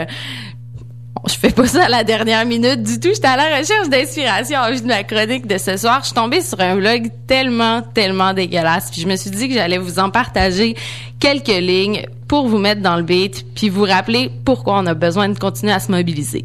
je fais pas ça à la dernière minute du tout. J'étais à la recherche d'inspiration en vue de ma chronique de ce soir. Je suis tombée sur un blog tellement, tellement dégueulasse. Puis je me suis dit que j'allais vous en partager quelques lignes pour vous mettre dans le beat puis vous rappeler pourquoi on a besoin de continuer à se mobiliser.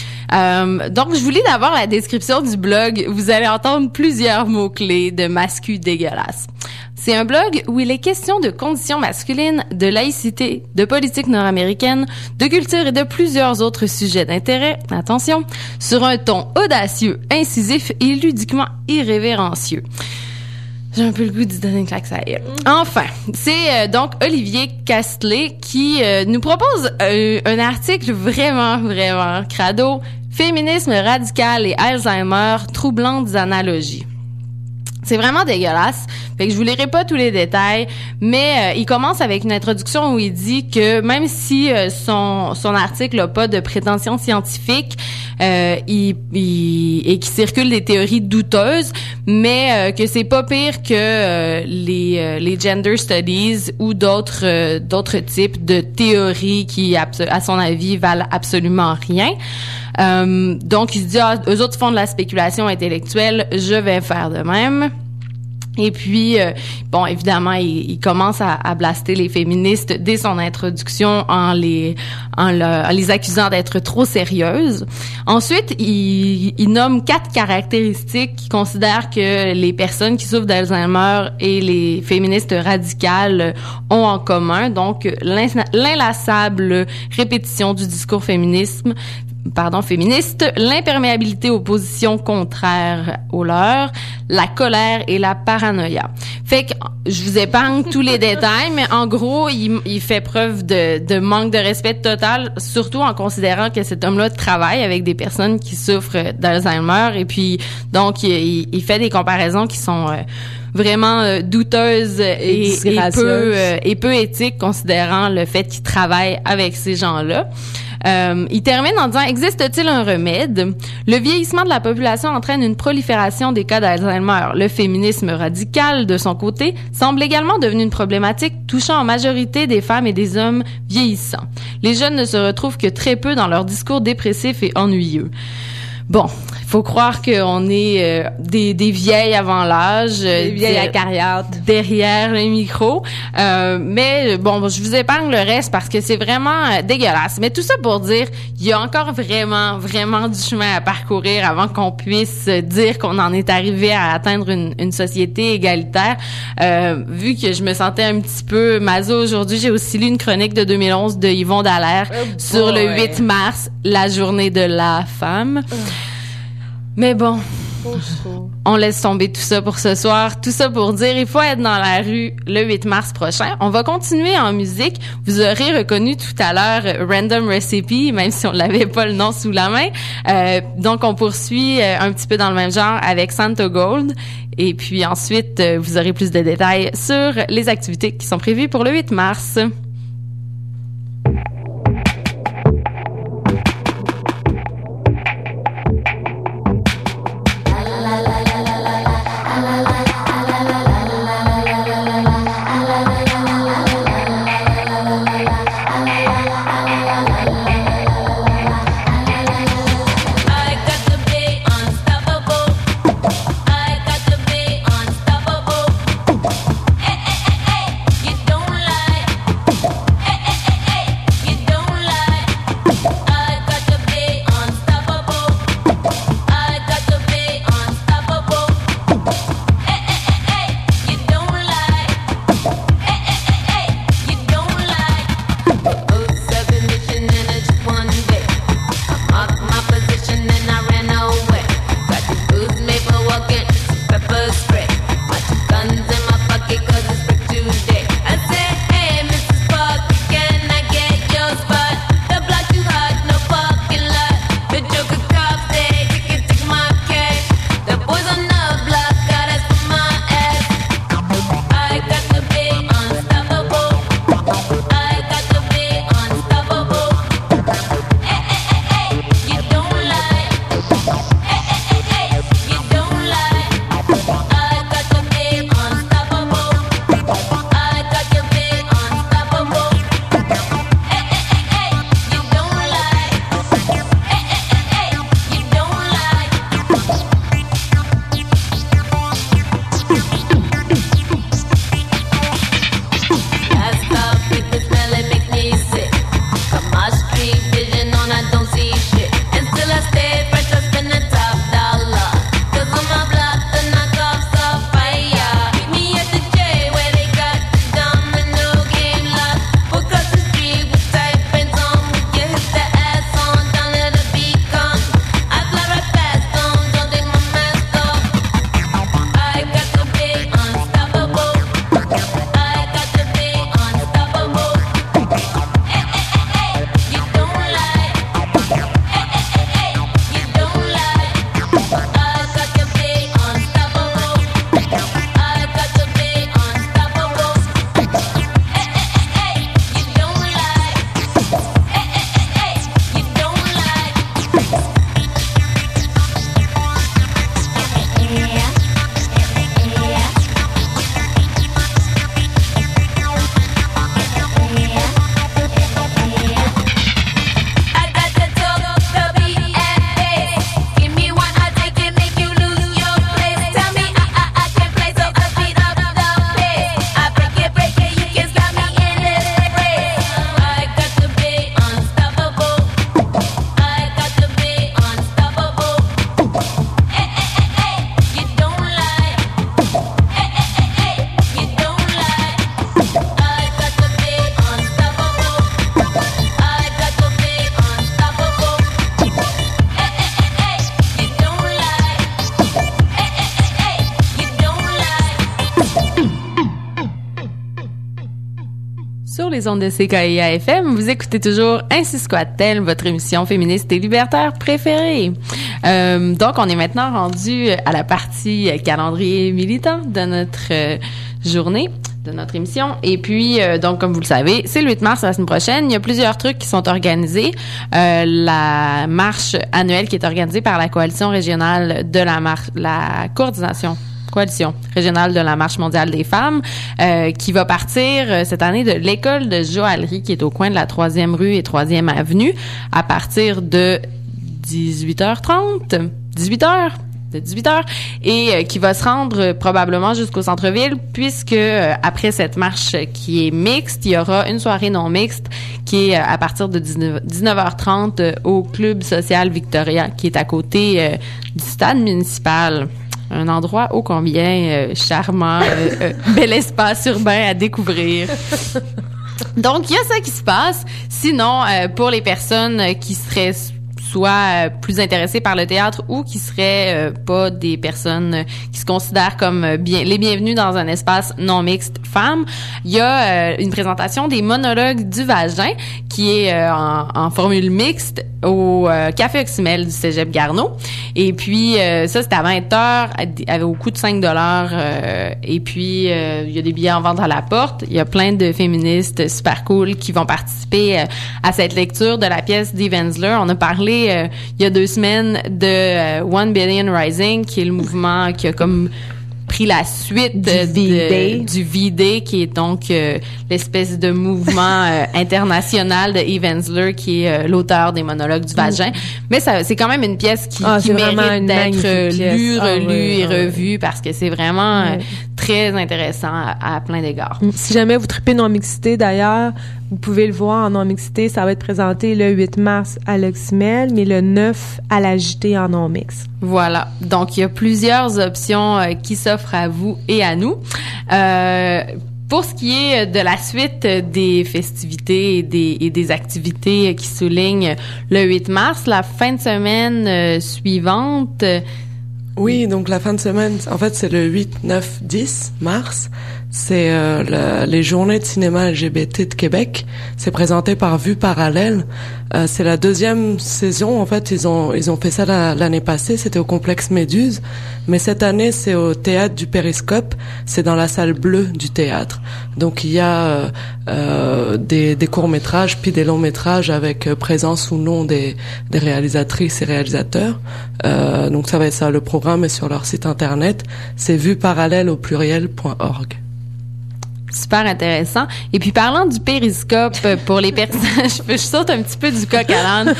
Euh, donc, je vous lis d'abord la description du blog. Vous allez entendre plusieurs mots-clés de mascu dégueulasse. C'est un blog où il est question de conditions masculines, de laïcité, de politique nord-américaine, de culture et de plusieurs autres sujets d'intérêt, attention, sur un ton audacieux, incisif et ludiquement irrévérencieux. J'ai un peu le goût d'y donner une claque à elle. Enfin, c'est euh, donc Olivier Castlé qui euh, nous propose euh, un article vraiment, vraiment crado. Féminisme radical et Alzheimer, troublantes analogies. C'est vraiment dégueulasse. Fait que je vous lirai pas tous les détails, mais euh, il commence avec une introduction où il dit que même si euh, son son article n'a pas de prétention scientifique, euh, il, il et qui circule des théories douteuses, mais euh, que c'est pas pire que euh, les euh, les gender studies ou d'autres euh, d'autres types de théories qui à son avis valent absolument rien. Euh, donc il se dit ah, eux autres font de la spéculation intellectuelle, je vais faire de même. Et puis, euh, bon, évidemment, il, il commence à, à blaster les féministes dès son introduction en les en, le, en les accusant d'être trop sérieuses. Ensuite, il, il nomme quatre caractéristiques qu'il considère que les personnes qui souffrent d'Alzheimer et les féministes radicales ont en commun. Donc, l'inlassable répétition du discours féminisme, pardon, féministe, l'imperméabilité aux positions contraires aux leurs, la colère et la paranoïa. Fait que je vous épargne tous les détails, mais en gros, il, il fait preuve de, de manque de respect total, surtout en considérant que cet homme-là travaille avec des personnes qui souffrent d'Alzheimer, et puis donc il, il fait des comparaisons qui sont euh, vraiment euh, douteuses et, et, et peu euh, et peu éthiques, considérant le fait qu'il travaille avec ces gens-là. Euh, il termine en disant « Existe-t-il un remède? Le vieillissement de la population entraîne une prolifération des cas d'Alzheimer. Le féminisme radical, de son côté, semble également devenu une problématique touchant en majorité des femmes et des hommes vieillissants. Les jeunes ne se retrouvent que très peu dans leur discours dépressif et ennuyeux. » Bon, il faut croire qu'on est euh, des, des vieilles avant l'âge, des vieilles acariates derrière le micro. Euh, mais bon, je vous épargne le reste parce que c'est vraiment euh, dégueulasse. Mais tout ça pour dire, il y a encore vraiment, vraiment du chemin à parcourir avant qu'on puisse dire qu'on en est arrivé à atteindre une, une société égalitaire. Euh, vu que je me sentais un petit peu maso aujourd'hui, j'ai aussi lu une chronique de deux mille onze de Yvon Dallaire oh sur le huit mars, la journée de la femme. Oh. Mais bon, on laisse tomber tout ça pour ce soir. Tout ça pour dire, il faut être dans la rue le huit mars prochain. On va continuer en musique. Vous aurez reconnu tout à l'heure Random Recipe, même si on l'avait pas le nom sous la main. Euh, donc, on poursuit euh, un petit peu dans le même genre avec Santo Gold. Et puis ensuite, euh, vous aurez plus de détails sur les activités qui sont prévues pour le huit mars. Hey, hey, hey, hey, you don't lie. Sur les ondes de C K I A F M, vous écoutez toujours Ainsi Squat-elle, votre émission féministe et libertaire préférée. Euh, donc, on est maintenant rendu à la partie calendrier militant de notre euh, journée, de notre émission. Et puis, euh, donc, comme vous le savez, c'est le huit mars la semaine prochaine. Il y a plusieurs trucs qui sont organisés. Euh, la marche annuelle qui est organisée par la coalition régionale de la marche, la coordination coalition régionale de la Marche mondiale des femmes, euh, qui va partir euh, cette année de l'école de joaillerie qui est au coin de la troisième rue et troisième avenue à partir de dix-huit heures trente, dix-huit heures, de dix-huit heures, et euh, qui va se rendre euh, probablement jusqu'au centre-ville, puisque euh, après cette marche qui est mixte, il y aura une soirée non mixte qui est euh, à partir de dix-neuf heures trente euh, au Club social Victoria, qui est à côté euh, du stade municipal. Un endroit ô combien euh, charmant, euh, euh, bel espace urbain à découvrir. Donc, il y a ça qui se passe. Sinon, euh, pour les personnes qui seraient soit euh, plus intéressées par le théâtre ou qui seraient euh, pas des personnes euh, qui se considèrent comme euh, bien les bienvenues dans un espace non mixte femmes, il y a euh, une présentation des monologues du vagin qui est euh, en, en formule mixte au euh, Café Oxymel du Cégep Garneau. Et puis euh, ça c'est à vingt heures à, au coût de cinq dollars euh, et puis euh, il y a des billets en vente à la porte. Il y a plein de féministes super cool qui vont participer euh, à cette lecture de la pièce d'Eve Ensler. On a parlé euh, il y a deux semaines de euh, One Billion Rising, qui est le mouvement qui a comme pris la suite du de, V-Day. de, du V-Day, qui est donc euh, l'espèce de mouvement euh, international de Eve Ensler, qui est euh, l'auteur des monologues du vagin. Mm. Mais ça, c'est quand même une pièce qui, ah, qui mérite d'être lue, relue ah, oui, et ah, revue, parce que c'est vraiment oui. euh, très intéressant à, à plein d'égards. Si jamais vous tripez non-mixité, d'ailleurs, vous pouvez le voir en non-mixité. Ça va être présenté le huit mars à l'Oxymel, mais le neuf à la J T en non-mix. Voilà. Donc, il y a plusieurs options euh, qui s'offrent à vous et à nous. Euh, pour ce qui est de la suite des festivités et des, et des activités qui soulignent le huit mars, la fin de semaine euh, suivante... Oui, donc la fin de semaine, en fait, c'est le huit, neuf, dix mars. C'est euh, le, les journées de cinéma L G B T de Québec. C'est présenté par Vue Parallèle. Euh, c'est la deuxième saison. En fait, ils ont ils ont fait ça la, l'année passée. C'était au complexe Méduse, mais cette année, c'est au théâtre du Périscope. C'est dans la salle bleue du théâtre. Donc il y a euh, euh, des, des courts métrages puis des longs métrages avec euh, présence ou non des des réalisatrices et réalisateurs. Euh, donc ça va être ça. Le programme est sur leur site internet. C'est vue parallèle au pluriel point org. Super intéressant. Et puis, parlant du périscope, pour les personnes, je, je saute un petit peu du coq à l'âne,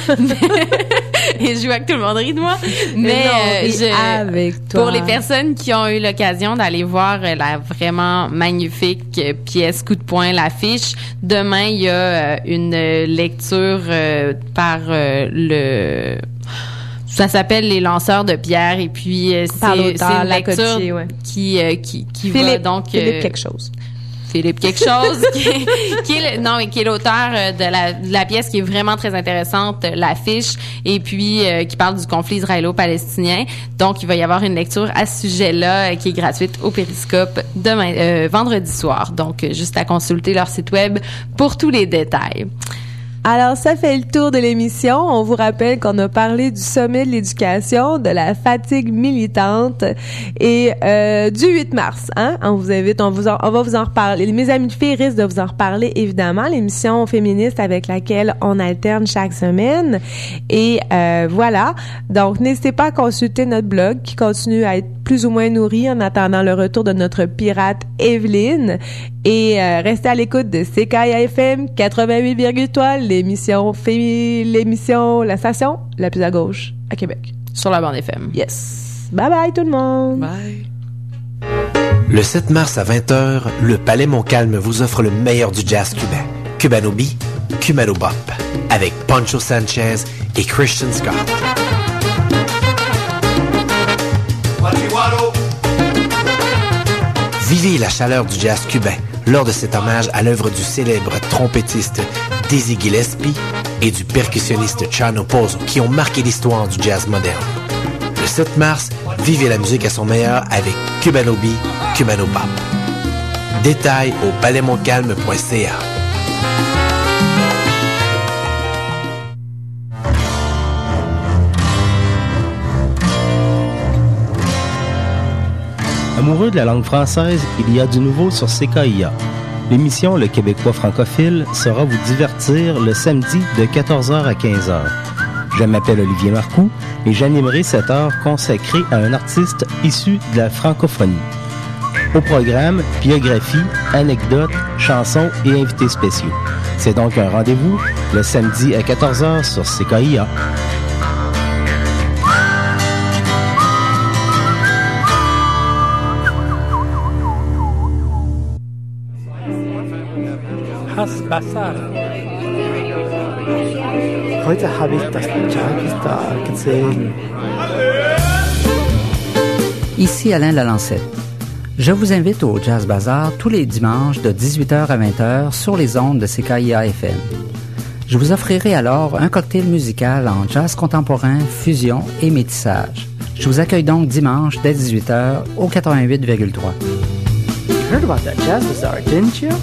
et je vois que tout le monde rit de moi. Mais, mais non, euh, je, avec toi. Pour les personnes qui ont eu l'occasion d'aller voir la vraiment magnifique pièce coup de poing, l'affiche, demain, il y a une lecture euh, par euh, le... Ça s'appelle Les lanceurs de pierre, et puis euh, c'est, c'est une lecture Lacotier, ouais. qui, euh, qui, qui Philippe, va donc... Philippe euh, quelque chose. Philippe quelque chose, qui, est, qui est le, non mais qui est l'auteur de la, de la pièce qui est vraiment très intéressante, l'affiche, et puis euh, qui parle du conflit israélo-palestinien. Donc il va y avoir une lecture à ce sujet-là euh, qui est gratuite au Périscope demain, euh, vendredi soir. Donc euh, juste à consulter leur site web pour tous les détails. Alors, ça fait le tour de l'émission. On vous rappelle qu'on a parlé du sommet de l'éducation, de la fatigue militante et euh, du huit mars. Hein? On vous invite, on, vous en, on va vous en reparler. Mes amis de filles risquent de vous en reparler, évidemment. L'émission féministe avec laquelle on alterne chaque semaine. Et euh, voilà. Donc, n'hésitez pas à consulter notre blog qui continue à être plus ou moins nourri en attendant le retour de notre pirate Evelyne. Et euh, restez à l'écoute de C K I A F M quatre-vingt-huit virgule trois, l'émission fémi- l'émission, la station la plus à gauche à Québec. Sur la bande F M. Yes. Bye bye tout le monde. Bye. Le sept mars à vingt heures, le Palais Montcalm vous offre le meilleur du jazz cubain. Cubano Beat, Cubano Bop, avec Pancho Sanchez et Christian Scott. Vivez la chaleur du jazz cubain lors de cet hommage à l'œuvre du célèbre trompettiste Dizzy Gillespie et du percussionniste Chano Pozo qui ont marqué l'histoire du jazz moderne. Le sept mars, vivez la musique à son meilleur avec Cubano Beat, Cubano Bop. Détails au palais montcalm point c a. Amoureux de la langue française, il y a du nouveau sur C K I A. L'émission Le Québécois francophile saura vous divertir le samedi de quatorze heures à quinze heures. Je m'appelle Olivier Marcoux et j'animerai cette heure consacrée à un artiste issu de la francophonie. Au programme, biographie, anecdotes, chansons et invités spéciaux. C'est donc un rendez-vous le samedi à quatorze heures sur C K I A. Basar. Heute habe ich das Jazztag gesehen. Ici Alain Lalancette. Je vous invite au Jazz Bazar tous les dimanches de dix-huit heures à vingt heures sur les ondes de C K I A F M. Je vous offrirai alors un cocktail musical en jazz contemporain, fusion et métissage. Je vous accueille donc dimanche dès dix-huit heures au quatre-vingt-huit virgule trois. You heard about that Jazz Bazar, didn't you?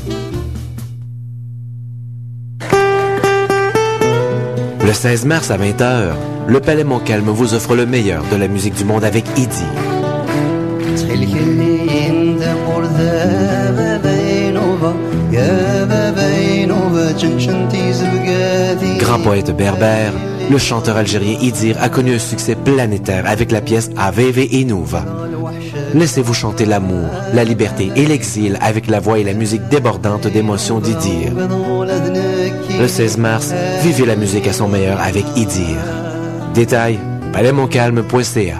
Le seize mars à vingt heures, le Palais Montcalm vous offre le meilleur de la musique du monde avec Idir. Grand poète berbère, le chanteur algérien Idir a connu un succès planétaire avec la pièce Aveve et Nouva. Laissez-vous chanter l'amour, la liberté et l'exil avec la voix et la musique débordante d'émotions d'Idir. Le seize mars, vivez la musique à son meilleur avec Idir. Détails, palais montcalm point c a.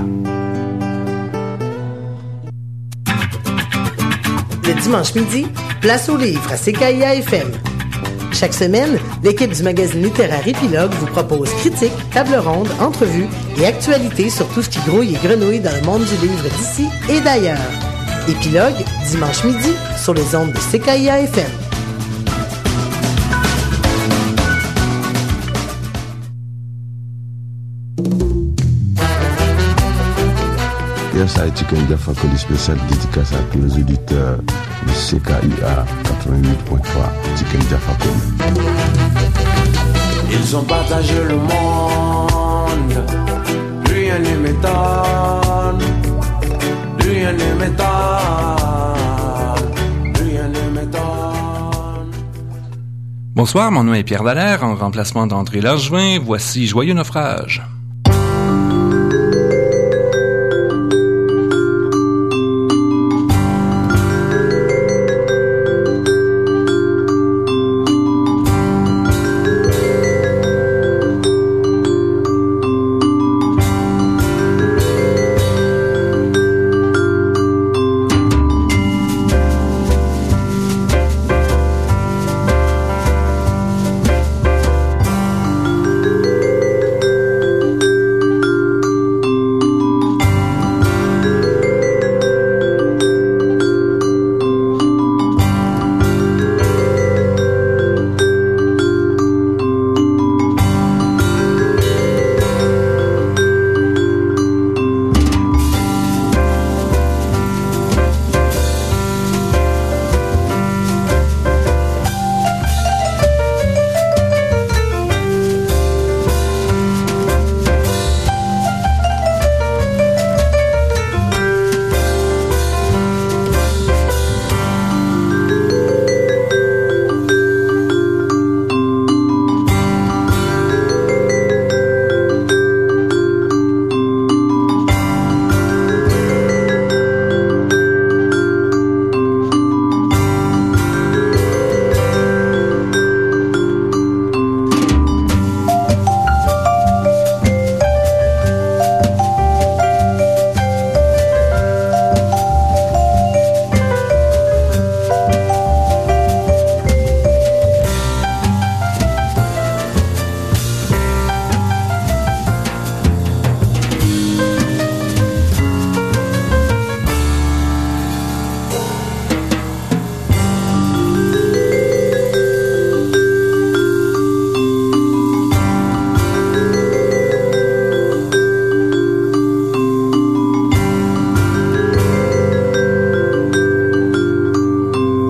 Le dimanche midi, place aux livres à C K I A F M. Chaque semaine, l'équipe du magazine littéraire Épilogue vous propose critiques, tables rondes, entrevues et actualités sur tout ce qui grouille et grenouille dans le monde du livre d'ici et d'ailleurs. Épilogue, dimanche midi, sur les ondes de C K I A F M. Yes, I Chicken Jaffa Coli spécial dédicace à tous les auditeurs de C K I A quatre-vingt-huit point trois Chicken Jaffa Coli. Ils ont partagé le monde, rien ne m'étonne, rien ne m'étonne, rien ne m'étonne. Bonsoir, mon nom est Pierre Dallaire, en remplacement d'André Langevin. Voici Joyeux Naufrage.